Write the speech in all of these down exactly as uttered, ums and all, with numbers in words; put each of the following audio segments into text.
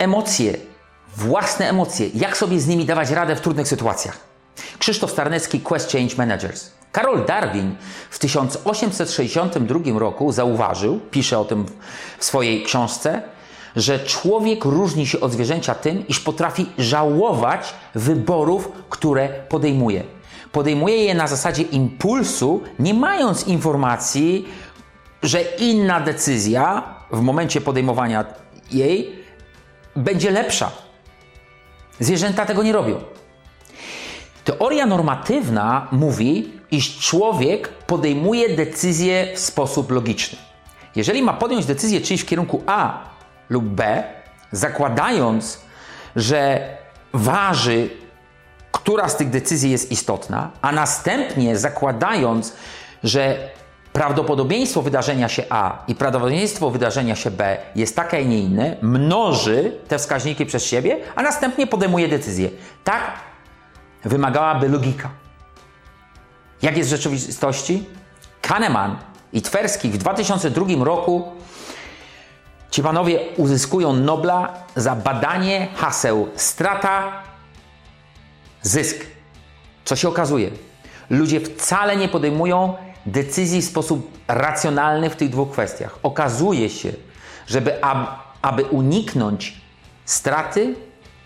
emocje, własne emocje, jak sobie z nimi dawać radę w trudnych sytuacjach. Krzysztof Starnecki, Quest Change Managers. Karol Darwin w tysiąc osiemset sześćdziesiątym drugim roku zauważył, pisze o tym w swojej książce, że człowiek różni się od zwierzęcia tym, iż potrafi żałować wyborów, które podejmuje. Podejmuje je na zasadzie impulsu, nie mając informacji, że inna decyzja w momencie podejmowania jej będzie lepsza. Zwierzęta tego nie robią. Teoria normatywna mówi, iż człowiek podejmuje decyzję w sposób logiczny. Jeżeli ma podjąć decyzję czyjś w kierunku A lub B, zakładając, że waży, która z tych decyzji jest istotna, a następnie zakładając, że prawdopodobieństwo wydarzenia się A i prawdopodobieństwo wydarzenia się B jest takie, a nie inne, mnoży te wskaźniki przez siebie, a następnie podejmuje decyzję. Tak wymagałaby logika. Jak jest w rzeczywistości? Kahneman i Tversky w dwa tysiące drugim roku ci panowie uzyskują Nobla za badanie haseł strata, zysk. Co się okazuje? Ludzie wcale nie podejmują decyzji w sposób racjonalny w tych dwóch kwestiach. Okazuje się, żeby aby uniknąć straty,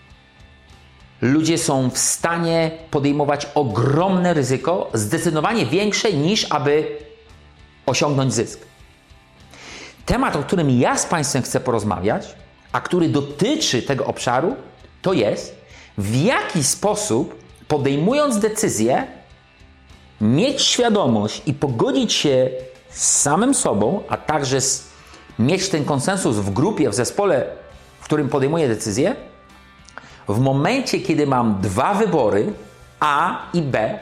ludzie są w stanie podejmować ogromne ryzyko, zdecydowanie większe niż aby osiągnąć zysk. Temat, o którym ja z Państwem chcę porozmawiać, a który dotyczy tego obszaru, to jest, w jaki sposób podejmując decyzję, mieć świadomość i pogodzić się z samym sobą, a także z, mieć ten konsensus w grupie, w zespole, w którym podejmuję decyzję, w momencie, kiedy mam dwa wybory, A i B,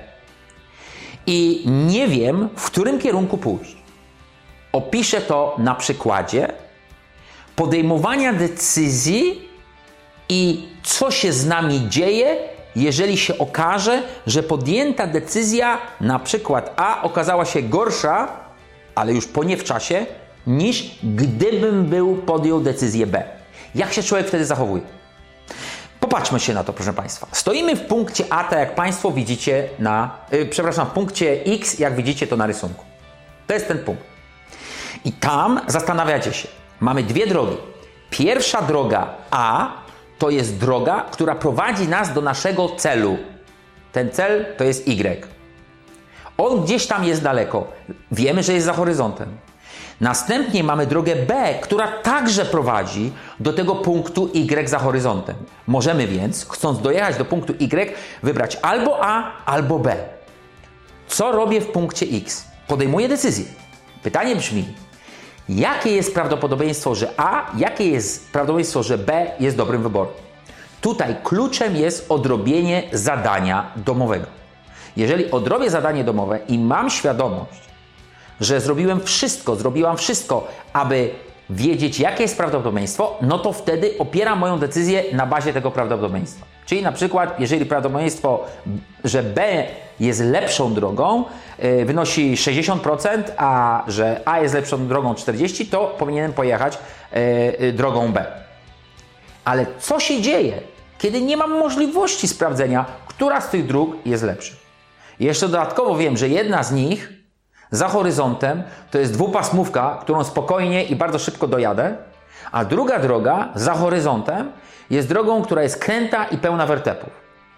i nie wiem, w którym kierunku pójść. Opiszę to na przykładzie podejmowania decyzji i co się z nami dzieje, jeżeli się okaże, że podjęta decyzja, na przykład A, okazała się gorsza, ale już po nie w czasie, niż gdybym był podjął decyzję B. Jak się człowiek wtedy zachowuje? Popatrzmy się na to, proszę Państwa. Stoimy w punkcie A, tak jak Państwo widzicie na, yy, przepraszam, w punkcie X, jak widzicie to na rysunku. To jest ten punkt. I tam zastanawiacie się. Mamy dwie drogi. Pierwsza droga A to jest droga, która prowadzi nas do naszego celu. Ten cel to jest Y. On gdzieś tam jest daleko. Wiemy, że jest za horyzontem. Następnie mamy drogę B, która także prowadzi do tego punktu Y za horyzontem. Możemy więc, chcąc dojechać do punktu Y, wybrać albo A, albo B. Co robię w punkcie X? Podejmuję decyzję. Pytanie brzmi, jakie jest prawdopodobieństwo, że A, jakie jest prawdopodobieństwo, że B jest dobrym wyborem? Tutaj kluczem jest odrobienie zadania domowego. Jeżeli odrobię zadanie domowe i mam świadomość, że zrobiłem wszystko, zrobiłam wszystko, aby wiedzieć, jakie jest prawdopodobieństwo, no to wtedy opieram moją decyzję na bazie tego prawdopodobieństwa. Czyli na przykład, jeżeli prawdopodobieństwo, że B jest lepszą drogą, yy, wynosi sześćdziesiąt procent, a że A jest lepszą drogą czterdzieści procent, to powinienem pojechać yy, drogą B. Ale co się dzieje, kiedy nie mam możliwości sprawdzenia, która z tych dróg jest lepsza? Jeszcze dodatkowo wiem, że jedna z nich za horyzontem to jest dwupasmówka, którą spokojnie i bardzo szybko dojadę, a druga droga za horyzontem jest drogą, która jest kręta i pełna wertepów.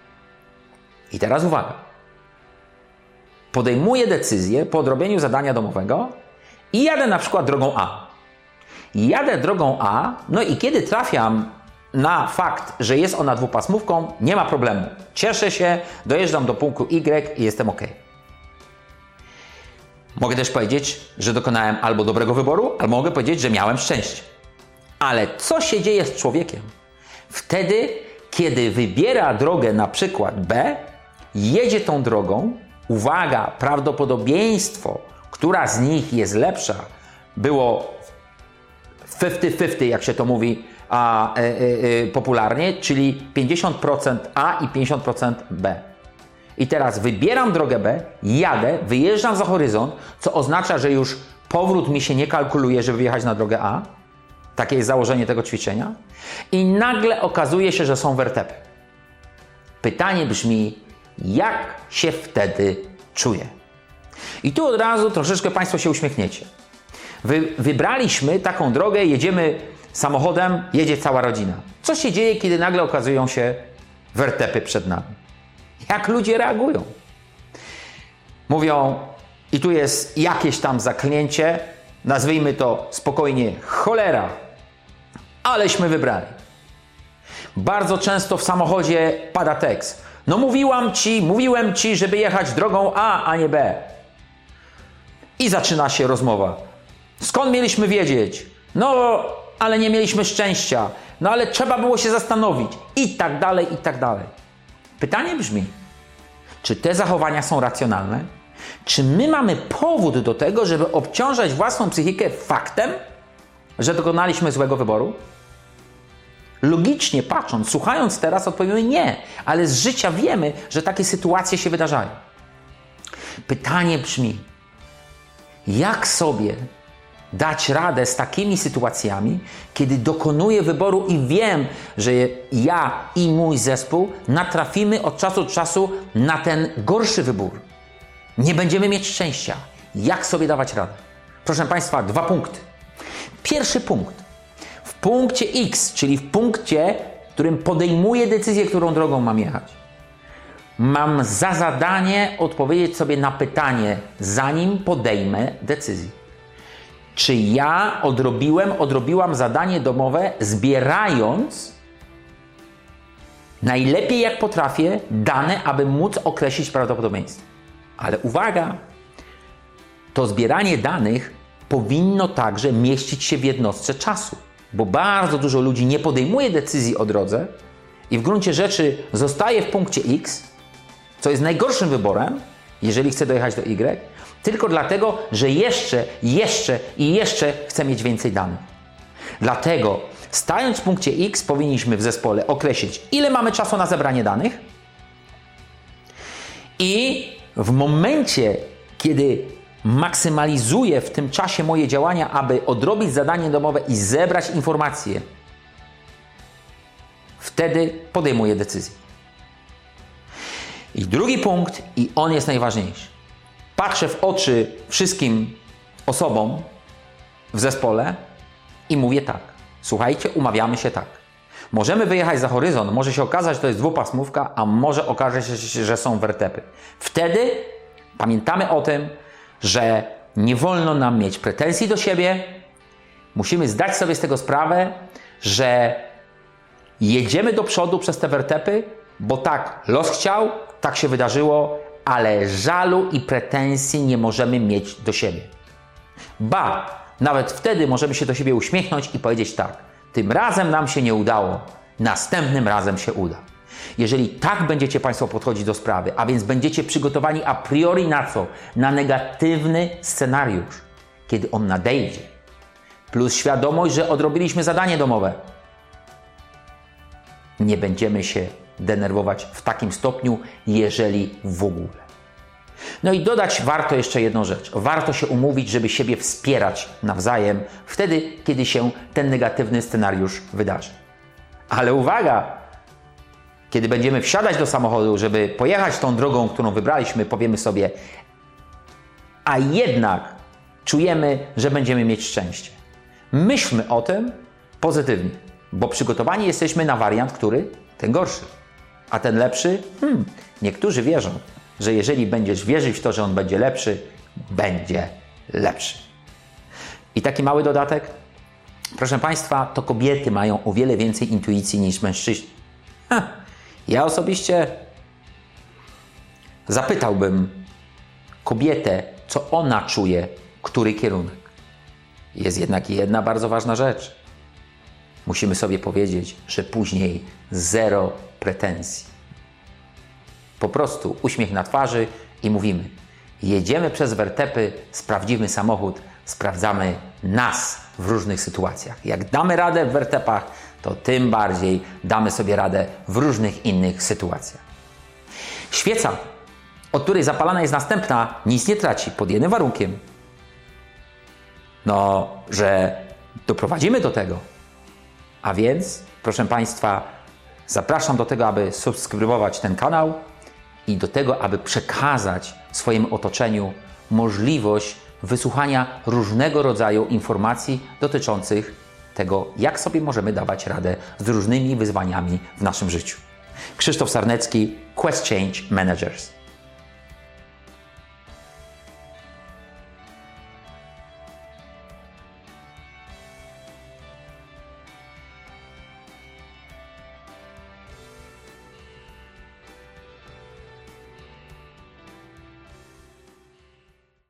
I teraz uwaga. Podejmuję decyzję po odrobieniu zadania domowego i jadę na przykład drogą A. Jadę drogą A, no i kiedy trafiam na fakt, że jest ona dwupasmówką, nie ma problemu. Cieszę się, dojeżdżam do punktu Y i jestem ok. Mogę też powiedzieć, że dokonałem albo dobrego wyboru, albo mogę powiedzieć, że miałem szczęście. Ale co się dzieje z człowiekiem? Wtedy, kiedy wybiera drogę na przykład B, jedzie tą drogą, uwaga, prawdopodobieństwo, która z nich jest lepsza, było pięćdziesiąt pięćdziesiąt, jak się to mówi a, e, e, popularnie, czyli pięćdziesiąt procent A i pięćdziesiąt procent B. I teraz wybieram drogę B, jadę, wyjeżdżam za horyzont, co oznacza, że już powrót mi się nie kalkuluje, żeby wjechać na drogę A. Takie jest założenie tego ćwiczenia. I nagle okazuje się, że są wertepy. Pytanie brzmi, jak się wtedy czuję? I tu od razu troszeczkę Państwo się uśmiechniecie. Wy, wybraliśmy taką drogę, jedziemy samochodem, jedzie cała rodzina. Co się dzieje, kiedy nagle okazują się wertepy przed nami? Jak ludzie reagują? Mówią, i tu jest jakieś tam zaklęcie, nazwijmy to spokojnie cholera, aleśmy wybrali. Bardzo często w samochodzie pada tekst. No mówiłam ci, mówiłem ci, żeby jechać drogą A, a nie B. I zaczyna się rozmowa. Skąd mieliśmy wiedzieć? No, ale nie mieliśmy szczęścia. No, ale trzeba było się zastanowić. I tak dalej, i tak dalej. Pytanie brzmi, czy te zachowania są racjonalne? Czy my mamy powód do tego, żeby obciążać własną psychikę faktem, że dokonaliśmy złego wyboru? Logicznie patrząc, słuchając teraz, odpowiemy nie, ale z życia wiemy, że takie sytuacje się wydarzają. Pytanie brzmi, jak sobie dać radę z takimi sytuacjami, kiedy dokonuję wyboru i wiem, że ja i mój zespół natrafimy od czasu do czasu na ten gorszy wybór. Nie będziemy mieć szczęścia. Jak sobie dawać radę? Proszę Państwa, dwa punkty. Pierwszy punkt. W punkcie X, czyli w punkcie, w którym podejmuję decyzję, którą drogą mam jechać, mam za zadanie odpowiedzieć sobie na pytanie, zanim podejmę decyzję. Czy ja odrobiłem, odrobiłam zadanie domowe, zbierając najlepiej jak potrafię dane, aby móc określić prawdopodobieństwo. Ale uwaga, to zbieranie danych powinno także mieścić się w jednostce czasu, bo bardzo dużo ludzi nie podejmuje decyzji o drodze i w gruncie rzeczy zostaje w punkcie X, co jest najgorszym wyborem, jeżeli chce dojechać do Y, tylko dlatego, że jeszcze, jeszcze i jeszcze chce mieć więcej danych. Dlatego, stając w punkcie X, powinniśmy w zespole określić, ile mamy czasu na zebranie danych i w momencie, kiedy maksymalizuję w tym czasie moje działania, aby odrobić zadanie domowe i zebrać informacje, wtedy podejmuję decyzję. I drugi punkt, i on jest najważniejszy. Patrzę w oczy wszystkim osobom w zespole i mówię tak. Słuchajcie, umawiamy się tak. Możemy wyjechać za horyzont, może się okazać, że to jest dwupasmówka, a może okaże się, że są wertepy. Wtedy pamiętamy o tym, że nie wolno nam mieć pretensji do siebie. Musimy zdać sobie z tego sprawę, że jedziemy do przodu przez te wertepy, bo tak los chciał, tak się wydarzyło, ale żalu i pretensji nie możemy mieć do siebie. Ba, nawet wtedy możemy się do siebie uśmiechnąć i powiedzieć tak, tym razem nam się nie udało, następnym razem się uda. Jeżeli tak będziecie Państwo podchodzić do sprawy, a więc będziecie przygotowani a priori na co? Na negatywny scenariusz, kiedy on nadejdzie, plus świadomość, że odrobiliśmy zadanie domowe, nie będziemy się denerwować w takim stopniu, jeżeli w ogóle. No i dodać warto jeszcze jedną rzecz. Warto się umówić, żeby siebie wspierać nawzajem wtedy, kiedy się ten negatywny scenariusz wydarzy. Ale uwaga! Kiedy będziemy wsiadać do samochodu, żeby pojechać tą drogą, którą wybraliśmy, powiemy sobie, a jednak czujemy, że będziemy mieć szczęście. Myślmy o tym pozytywnie, bo przygotowani jesteśmy na wariant, który ten gorszy. A ten lepszy? Hmm, niektórzy wierzą, że jeżeli będziesz wierzyć w to, że on będzie lepszy, będzie lepszy. I taki mały dodatek. Proszę Państwa, to kobiety mają o wiele więcej intuicji niż mężczyźni. Ha, ja osobiście zapytałbym kobietę, co ona czuje, który kierunek. Jest jednak jedna bardzo ważna rzecz. Musimy sobie powiedzieć, że później zero pretensji. Po prostu uśmiech na twarzy i mówimy, jedziemy przez wertepy, sprawdzimy samochód, sprawdzamy nas w różnych sytuacjach. Jak damy radę w wertepach, to tym bardziej damy sobie radę w różnych innych sytuacjach. Świeca, od której zapalana jest następna, nic nie traci pod jednym warunkiem. No, że doprowadzimy do tego, A więc, proszę Państwa, zapraszam do tego, aby subskrybować ten kanał i do tego, aby przekazać swojemu otoczeniu możliwość wysłuchania różnego rodzaju informacji dotyczących tego, jak sobie możemy dawać radę z różnymi wyzwaniami w naszym życiu. Krzysztof Sarnecki, Quest Change Managers.